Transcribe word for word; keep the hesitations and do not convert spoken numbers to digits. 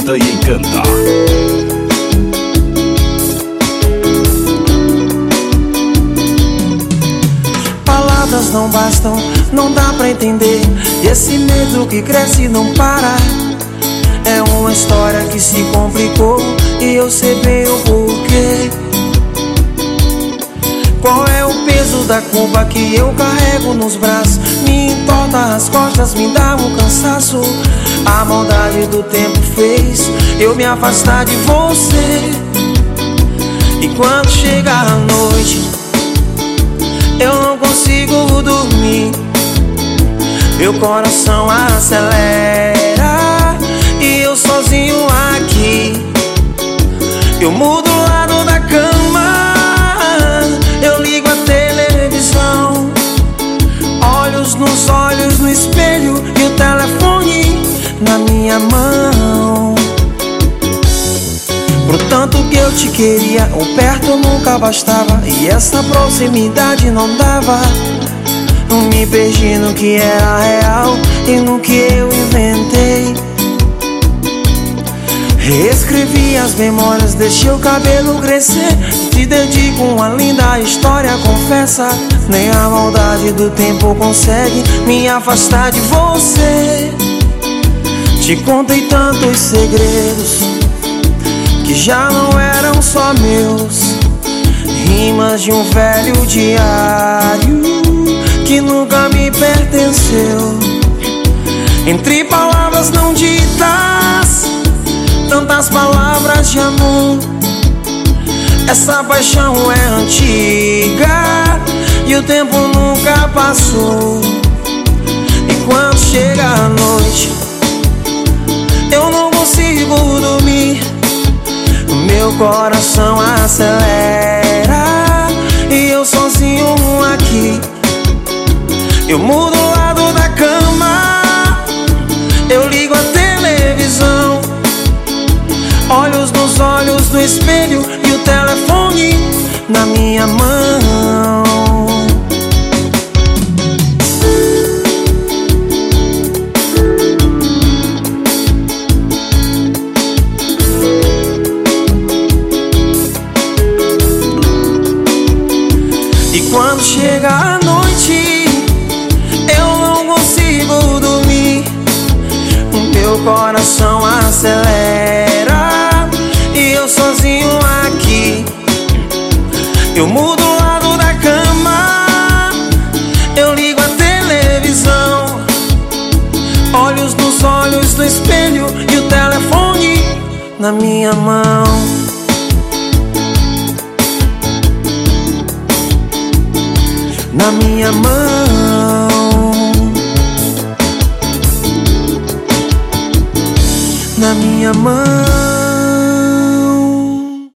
conquista e encanta. Palavras não bastam, não dá pra entender. E esse medo que cresce e não para. É uma história que se complicou e eu sei bem o porquê. Qual é o peso da culpa que eu carrego nos braços? Me entorta as costas, me dá um cansaço. A maldade do tempo fez eu me afastar de você. E quando chega a noite, eu não consigo dormir. Meu coração acelera e eu sozinho aqui. Eu mudo o lado da cama, eu ligo a televisão, olhos nos olhos no espelho e o telefone na minha mão. Pro tanto que eu te queria, o perto nunca bastava e essa proximidade não dava. Me perdi no que era real e no que eu inventei. Reescrevi as memórias, deixei o cabelo crescer. Te dedico uma linda história, confessa. Nem a maldade do tempo consegue me afastar de você. Te contei tantos segredos que já não eram só meus, rimas de um velho diário que nunca me pertenceu. Entre palavras não ditas, tantas palavras de amor. Essa paixão é antiga e o tempo nunca passou. E quando chega a noite, eu não consigo dormir. Meu coração acelera e eu sozinho aqui. Eu mudo o lado da cama, eu ligo a televisão, olhos nos olhos do espelho e o telefone na minha mão. E quando chega a noite, eu não consigo dormir. Meu coração acelera e eu sozinho aqui. Eu mudo o lado da cama, eu ligo a televisão, olhos nos olhos do espelho e o telefone na minha mão. Na minha mão, na minha mão.